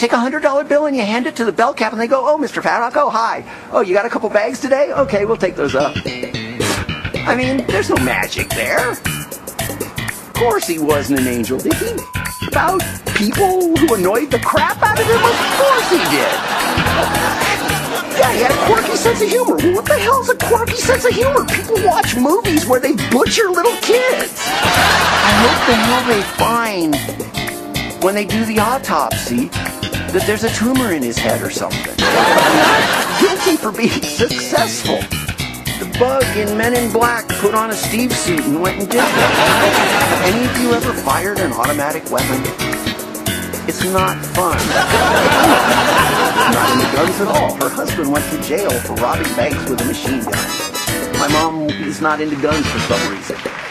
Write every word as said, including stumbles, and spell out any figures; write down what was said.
take a hundred dollar bill and you hand it to the bell cap and they go, oh, Mister Paddock, oh, hi. Oh, you got a couple bags today? Okay, we'll take those up. I mean, there's no magic there. Of course he wasn't an angel, did he? About people who annoyed the crap out of him? Of course he did. Yeah, he had a quirky sense of humor. Well, what the hell's a quirky sense of humor? People watch movies where they butcher little kids. I hope the hell they find, when they do the autopsy, that there's a tumor in his head or something. I'm not guilty for being successful. The bug in Men in Black put on a Steve suit and went and did that. Have any of you ever fired an automatic weapon? It's not fun. Not into guns at all. Her husband went to jail for robbing banks with a machine gun. My mom is not into guns for some reason.